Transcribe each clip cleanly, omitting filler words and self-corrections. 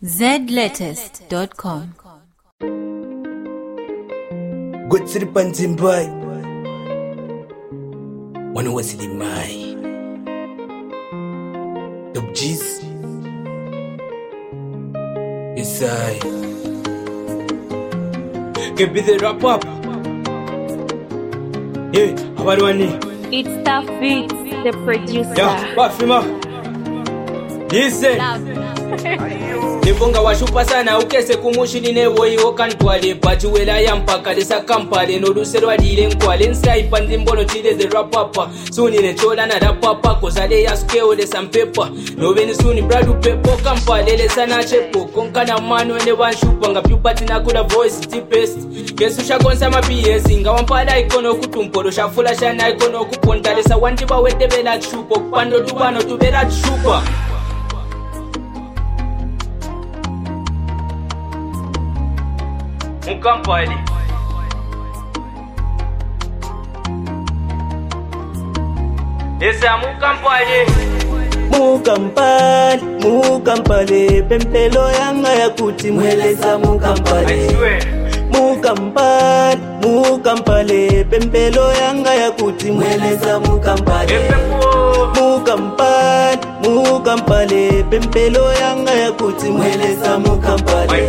zlatest.com. Good to the Pantin boy. One was the my Dub G's. Yes, I can be the wrap up. Yeah, how about one? It's Tafit, the producer. Yeah, Bafima. Listen. Nifunga washupa sana ukese kumushini newo iwo kantwale pachiwela yampaka lesa kampale noduserwa dile nkwale nsaipa ndimbono chile the rapapa suni nechola na rapapa kozale ya skeo lesa mpepa noveni suni bradu pepo kampale lesa na chepo konkana manu ene wanshupa nga pyupati nakula voice deepest kesu shakonsa mabiyesi nga wampada ikono kutumpolo shafula shana ikono kuponta lesa wandiba wedebela kshupo kupando dubano tubela kshupa Mukampali Esa Mukampali Pempelo yanga ya kuti mweleza Mukampali Mukampali Pempelo yanga ya kuti mweleza Mukampali Mukampali Pempelo yanga ya kuti mweleza Mukampali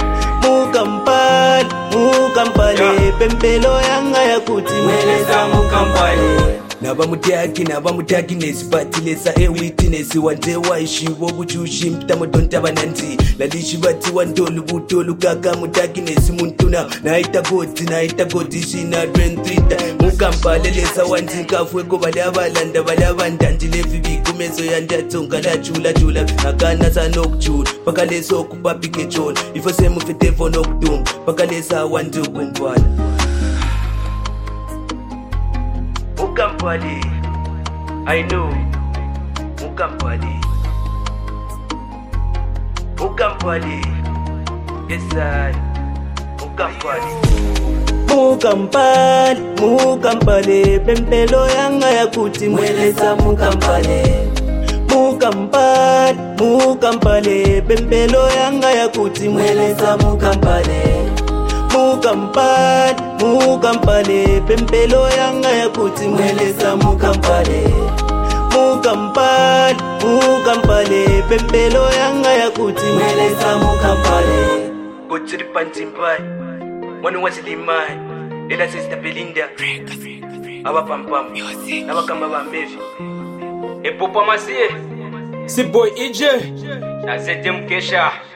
Mukampali Pempelo yanga ya kuti mweleza Mukampali Nabamutaki nesipatilesa witness wante waishiwo buchushi mtamodonta bananzi lalishi bati wantolu butolu kaka mutaki nesimuntuna naita goti shina 23 Mukampali lesa wanzi kafweko balabalanda balabandandile vivi kumezo yandatonga la chula nakana sanokchula pakaleso kupapike chola ifo semufete fonokdum pakalesa wantu kumpala Mukampali, I know Mukampali, yes I Mukampali, Pempelo yanga ya kuti mweleza Mukampali Pempelo yanga ya kuti mweleza Mukampali Mukampali Pempelo yanga ya kuti mweleza Mukampali Pempelo yanga ya kuti mweleza Mukampali Kutsiri pantimbai Wanu wasilimai Ela sister Belinda Aba pampam Aba kamba bambevi Epopa masie Si boy EJ Na sete mkesha